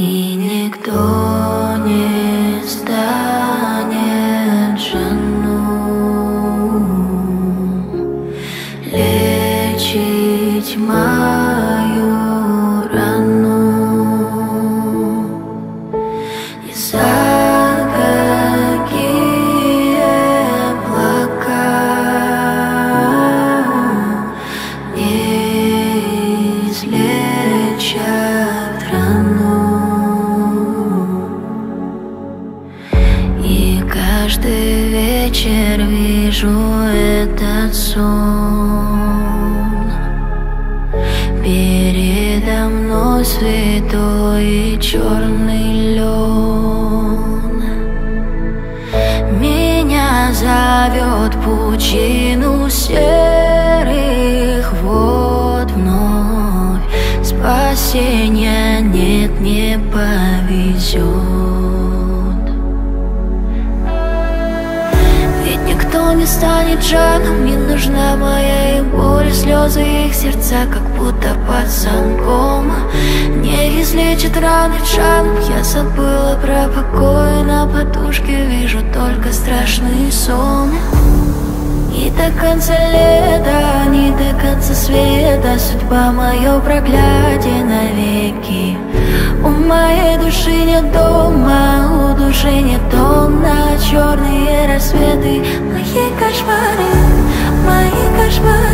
И никто не станет жену лечить мою рану. И за какие облака не излечат рану. И каждый вечер вижу этот сон. Передо мной святой и черный лен. Меня зовет пучину серых вод вновь. Спасения нет, не повезет. Ведь никто не станет жаном, не нужна моя и боль, слезы их сердца, как будто под замком. Не излечит раны джаном, я забыла про покой. На подушке вижу только страшный сон. И до конца лета, не до конца света, судьба мое проклятие навеки. У моей души нет дома, у души нет тона, черные рассветы, мои кошмары, мои кошмары.